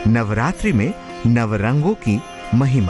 नवरात्रि में नवरंगों की महिमा।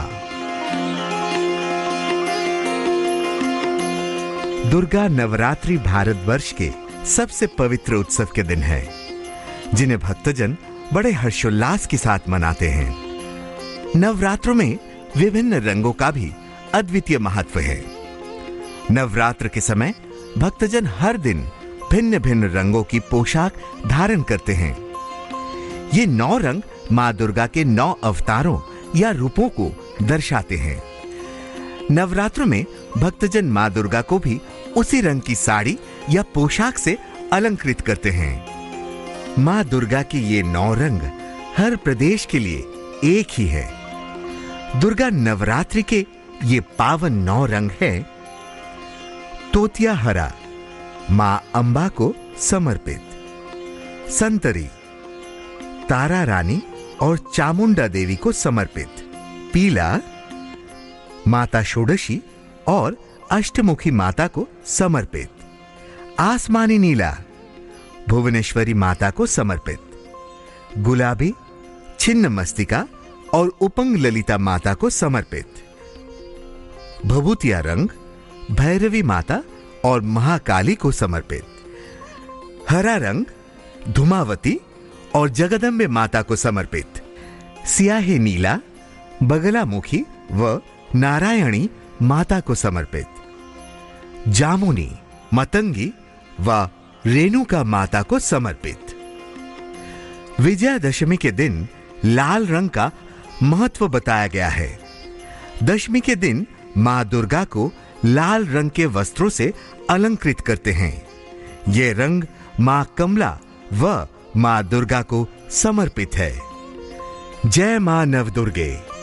दुर्गा नवरात्रि भारतवर्ष के सबसे पवित्र उत्सव के दिन है, जिन्हें भक्तजन बड़े हर्षोल्लास के साथ मनाते हैं। नवरात्रों में विभिन्न रंगों का भी अद्वितीय महत्व है। नवरात्र के समय भक्तजन हर दिन भिन्न भिन्न रंगों की पोशाक धारण करते हैं। ये 9 रंग मां दुर्गा के 9 अवतारों या रूपों को दर्शाते हैं। नवरात्रों में भक्तजन मां दुर्गा को भी उसी रंग की साड़ी या पोशाक से अलंकृत करते हैं। मां दुर्गा के ये 9 रंग हर प्रदेश के लिए एक ही है। दुर्गा नवरात्रि के ये पावन 9 रंग है। तोतिया हरा मां अंबा को समर्पित, संतरी तारा रानी और चामुंडा देवी को समर्पित, पीला माता षोडशी और अष्टमुखी माता को समर्पित, आसमानी नीला भुवनेश्वरी माता को समर्पित, गुलाबी छिन्न मस्तिका और उपंग ललिता माता को समर्पित, भभूतिया रंग भैरवी माता और महाकाली को समर्पित, हरा रंग धुमावती और जगदम्बे माता को समर्पित, सियाही नीला बगलामुखी व नारायणी माता को समर्पित, जामुनी मतंगी व रेणुका माता को समर्पित। विजयादशमी के दिन लाल रंग का महत्व बताया गया है। दशमी के दिन मां दुर्गा को लाल रंग के वस्त्रों से अलंकृत करते हैं। ये रंग मां कमला व मां दुर्गा को समर्पित है। जय मां नवदुर्गे।